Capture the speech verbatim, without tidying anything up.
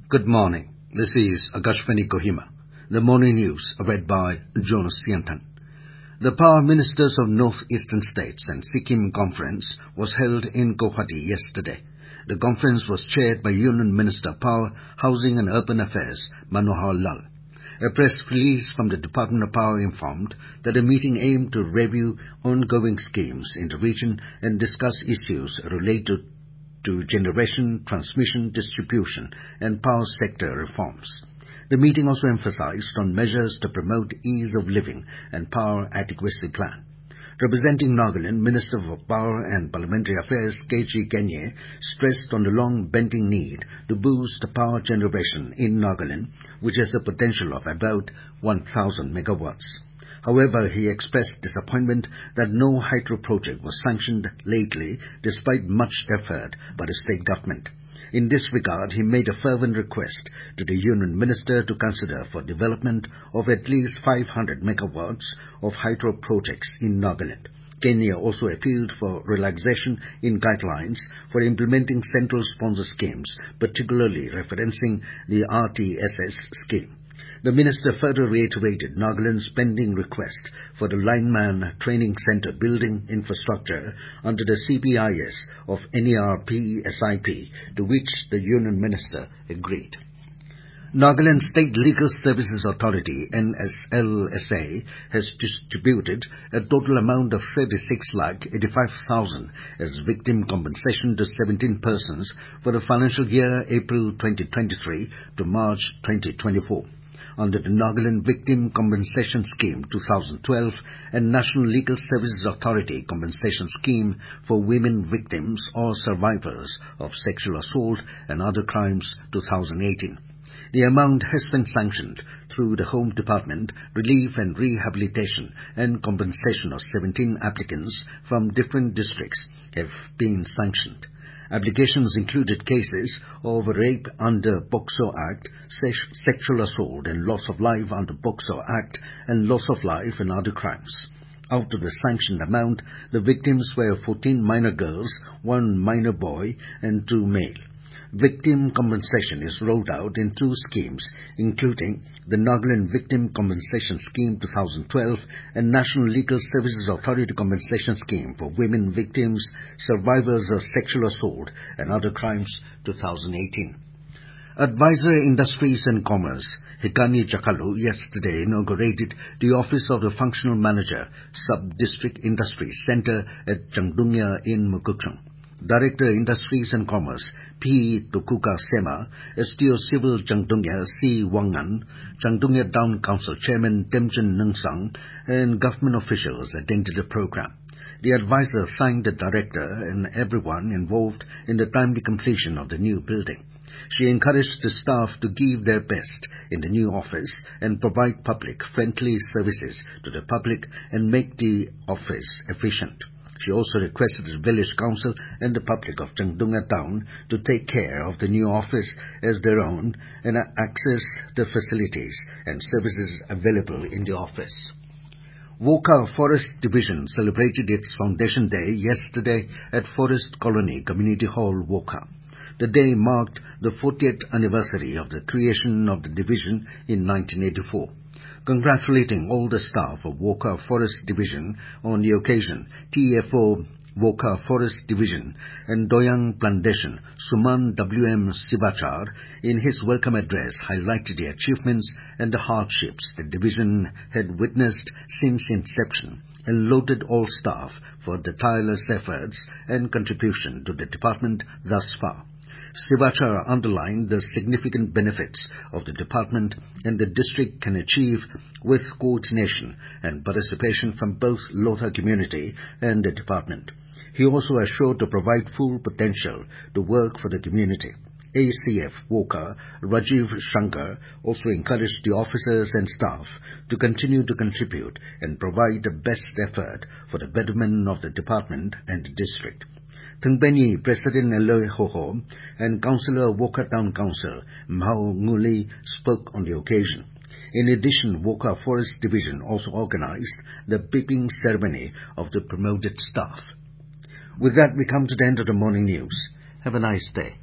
Good morning. This is Akashvani Kohima. The morning news read by Jonas Siantan. The Power Ministers of North-Eastern States and Sikkim Conference was held in Guwahati yesterday. The conference was chaired by Union Minister of Power, Housing and Urban Affairs, Manohar Lal. A press release from the Department of Power informed that the meeting aimed to review ongoing schemes in the region and discuss issues related to generation, transmission, distribution, and power sector reforms. The meeting also emphasized on measures to promote ease of living and power adequacy plan. Representing Nagaland, Minister of Power and Parliamentary Affairs K G Kenye stressed on the long-pending need to boost power generation in Nagaland, which has a potential of about one thousand megawatts. However, he expressed disappointment that no hydro project was sanctioned lately despite much effort by the state government. In this regard, he made a fervent request to the Union Minister to consider for development of at least five hundred megawatts of hydro projects in Nagaland. Kenya also appealed for relaxation in guidelines for implementing central sponsor schemes, particularly referencing the R T S S scheme. The minister further reiterated Nagaland's pending request for the lineman training centre building infrastructure under the C P I S of N E R P S I P, to which the Union Minister agreed. Nagaland State Legal Services Authority, N S L S A, has distributed a total amount of thirty-six lakh eighty-five thousand as victim compensation to seventeen persons for the financial year April twenty twenty-three to March twenty twenty-four. Under the Nagaland Victim Compensation Scheme twenty twelve and National Legal Services Authority Compensation Scheme for Women Victims or Survivors of Sexual Assault and Other Crimes twenty eighteen. The amount has been sanctioned through the Home Department. Relief and rehabilitation and compensation of seventeen applicants from different districts have been sanctioned. Applications included cases of rape under POCSO Act, se- sexual assault and loss of life under POCSO Act, and loss of life and other crimes. Out of the sanctioned amount, the victims were fourteen minor girls, one minor boy, and two male. Victim compensation is rolled out in two schemes, including the Nagaland Victim Compensation Scheme twenty twelve and National Legal Services Authority Compensation Scheme for Women Victims, Survivors of Sexual Assault and Other Crimes twenty eighteen. Advisor Industries and Commerce, Hikani Chakalu, yesterday inaugurated the Office of the Functional Manager, Sub-District Industries Centre at Changdungya in Mukokchung. Director Industries and Commerce, P. Tukuka Sema, S T O Civil Changdungya C. Wangan, Changdungya Town Council Chairman Temchen Nungsang, and government officials attended the program. The advisor thanked the director and everyone involved in the timely completion of the new building. She encouraged the staff to give their best in the new office and provide public-friendly services to the public and make the office efficient. She also requested the village council and the public of Changdungya town to take care of the new office as their own and access the facilities and services available in the office. Wokha Forest Division celebrated its Foundation Day yesterday at Forest Colony Community Hall, Wokha. The day marked the fortieth anniversary of the creation of the division in nineteen eighty-four. Congratulating all the staff of Wokha Forest Division on the occasion, T F O Wokha Forest Division and Doyang Plantation, Suman W M Sivachar, in his welcome address highlighted the achievements and the hardships the division had witnessed since inception and lauded all staff for the tireless efforts and contribution to the department thus far. Sivachar underlined the significant benefits of the department and the district can achieve with coordination and participation from both Lotha community and the department. He also assured to provide full potential to work for the community. A C F Wokha Rajiv Shankar also encouraged the officers and staff to continue to contribute and provide the best effort for the betterment of the department and the district. Thungbenyi President Eloy Hoho and Councillor Wokha Town Council Mhau Nguli spoke on the occasion. In addition, Wokha Forest Division also organized the beeping ceremony of the promoted staff. With that, we come to the end of the morning news. Have a nice day.